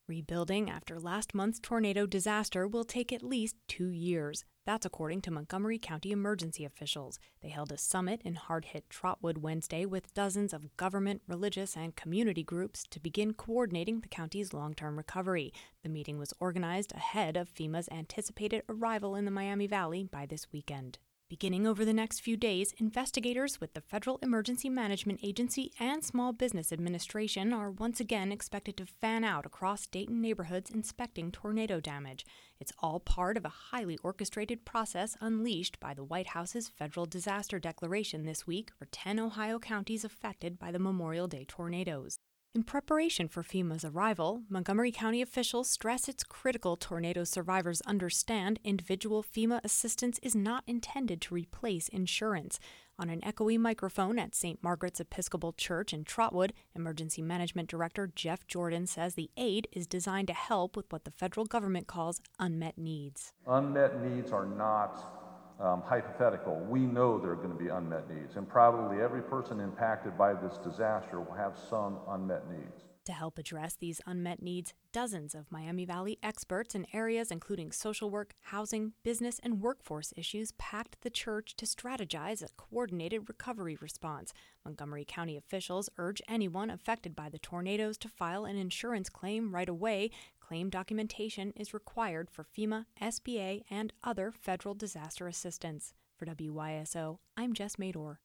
Rebuilding after last month's tornado disaster will take at least 2 years. That's according to Montgomery County emergency officials. They held a summit in hard-hit Trotwood Wednesday with dozens of government, religious, and community groups to begin coordinating the county's long-term recovery. The meeting was organized ahead of FEMA's anticipated arrival in the Miami Valley by this weekend. Beginning over the next few days, investigators with the Federal Emergency Management Agency and Small Business Administration are once again expected to fan out across Dayton neighborhoods inspecting tornado damage. It's all part of a highly orchestrated process unleashed by the White House's federal disaster declaration this week for 10 Ohio counties affected by the Memorial Day tornadoes. In preparation for FEMA's arrival, Montgomery County officials stress it's critical tornado survivors understand individual FEMA assistance is not intended to replace insurance. On an echoey microphone at St. Margaret's Episcopal Church in Trotwood, Emergency Management Director Jeff Jordan says the aid is designed to help with what the federal government calls unmet needs. Unmet needs are not hypothetical. We know there are going to be unmet needs, and probably every person impacted by this disaster will have some unmet needs. To help address these unmet needs, dozens of Miami Valley experts in areas including social work, housing, business, and workforce issues packed the church to strategize a coordinated recovery response. Montgomery County officials urge anyone affected by the tornadoes to file an insurance claim right away. Claim documentation is required for FEMA, SBA, and other federal disaster assistance. For WYSO, I'm Jess Mador.